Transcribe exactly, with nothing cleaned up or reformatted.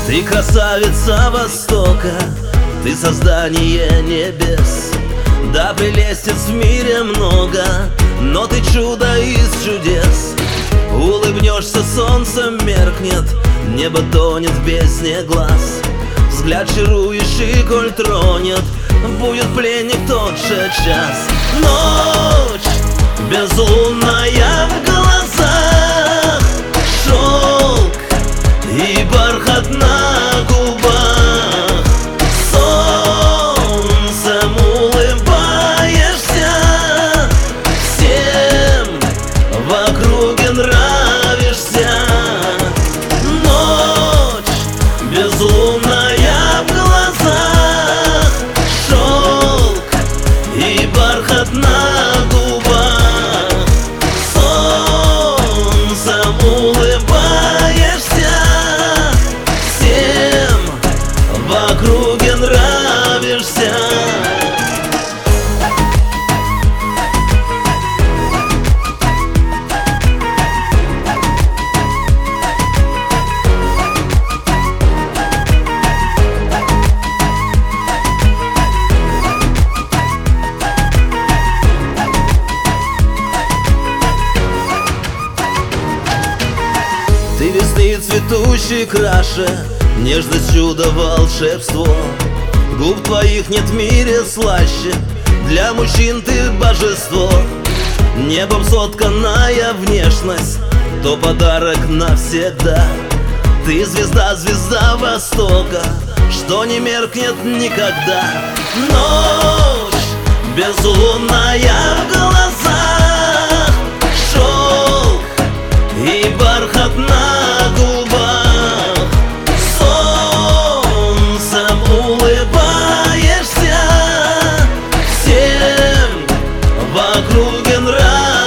Ты красавица Востока, ты создание небес. Да, прелестниц в мире много, но ты чудо из чудес. Улыбнешься, солнце меркнет, небо тонет в бездне глаз. Взгляд чаруешь, и коль тронет, будет пленник тот же час. Ночь безлунная в глазах, шелк и бархат на губах. Солнцем улыбаешься, всем в округе нравишься. Ночь безлунная в глазах, шелк и бархат на губах. Солнцем улыбаешься, всем в округе нравишься. Ты весны цветущей краше, нежность, чудо, волшебство. Губ твоих нет в мире слаще, для мужчин ты божество. Небом сотканная внешность, то подарок навсегда. Ты звезда, звезда Востока, что не меркнет никогда. Ночь безлунная в глазах, шелк и бархат на губах. Солнцем улыбаешься, всем в округе нравишься.